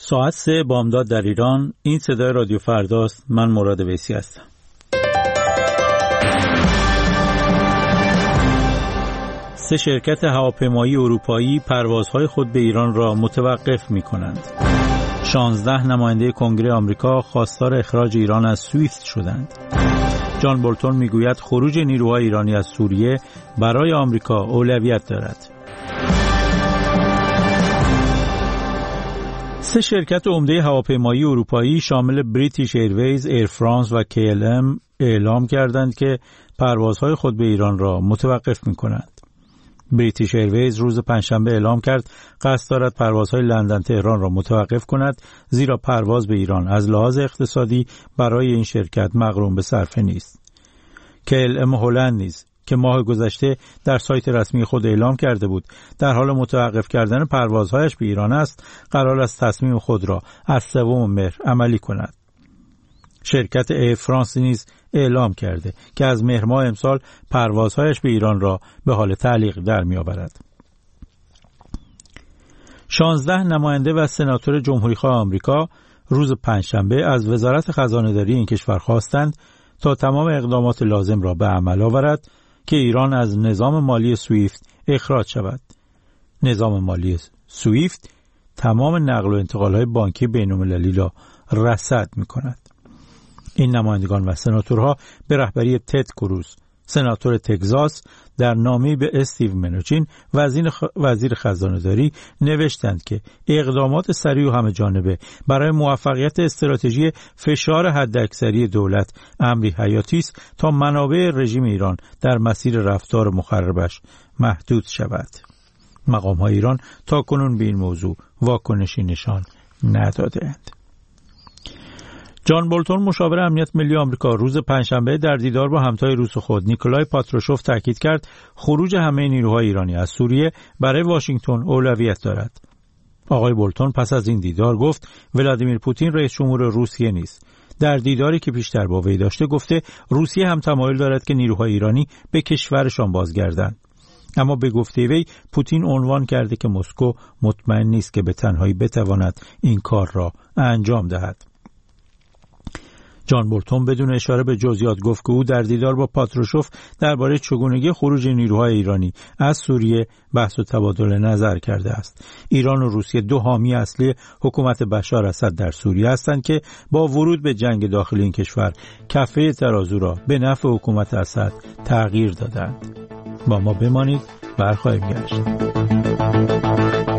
ساعت 3 بامداد در ایران. این صدای رادیو فرداست. من مراد ویسی هستم. سه شرکت هواپیمایی اروپایی پروازهای خود به ایران را متوقف می‌کنند. 16 نماینده کنگره آمریکا خواستار اخراج ایران از سویفت شدند. جان بولتون میگوید خروج نیروهای ایرانی از سوریه برای آمریکا اولویت دارد. سه شرکت عمده هواپیمایی اروپایی شامل بریتیش ایرویز، ایر فرانس و KLM اعلام کردند که پروازهای خود به ایران را متوقف می‌کنند. بریتیش ایرویز روز پنجشنبه اعلام کرد قصد دارد پروازهای لندن تهران را متوقف کند، زیرا پرواز به ایران از لحاظ اقتصادی برای این شرکت مغروم به صرفه نیست. KLM هلند نیز که ماه گذشته در سایت رسمی خود اعلام کرده بود در حال متوقف کردن پروازهایش به ایران است، قرار است تصمیم خود را از 3 مهر عملی کند. شرکت ایر فرانس نیز اعلام کرده که از مهر ماه امسال پروازهایش به ایران را به حال تعلیق در می‌آورد. 16 نماینده و سناتور جمهوری‌خواه آمریکا روز پنجشنبه از وزارت خزانه‌داری این کشور خواستند تا تمام اقدامات لازم را به عمل آورد که ایران از نظام مالی سویفت اخراج شود. نظام مالی سویفت تمام نقل و انتقال‌های بانکی بین‌المللی را رصد می‌کند. این نمایندگان و سناتورها به رهبری تد کروز، سناتور تگزاس، در نامه‌ای به استیو منوچین وزیر خزانه‌داری نوشتند که اقدامات سریع و همه‌جانبه برای موفقیت استراتژی فشار حداکثری دولت امری حیاتی است تا منابع رژیم ایران در مسیر رفتار مخربش محدود شود. مقام‌های ایران تاکنون به این موضوع واکنشی نشان نداده‌اند. جان بولتون مشاور امنیت ملی آمریکا روز پنجشنبه در دیدار با همتای روس خود نیکولای پاتروشوف تاکید کرد خروج همه نیروهای ایرانی از سوریه برای واشنگتن اولویت دارد. آقای بولتون پس از این دیدار گفت ولادیمیر پوتین رئیس جمهور روسیه نیست. در دیداری که پیشتر با وی داشته گفته روسیه هم تمایل دارد که نیروهای ایرانی به کشورشان بازگردند. اما به گفته وی پوتین عنوان کرده که مسکو مطمئن نیست که به تنهایی بتواند این کار را انجام دهد. جان بولتون بدون اشاره به جزئیات گفت که او در دیدار با پاتروشوف درباره چگونگی خروج نیروهای ایرانی از سوریه بحث و تبادل نظر کرده است. ایران و روسیه دو حامی اصلی حکومت بشار اسد در سوریه هستند که با ورود به جنگ داخلی این کشور کفه ترازو را به نفع حکومت اسد تغییر دادند. با ما بمانید، برخواهیم گشت.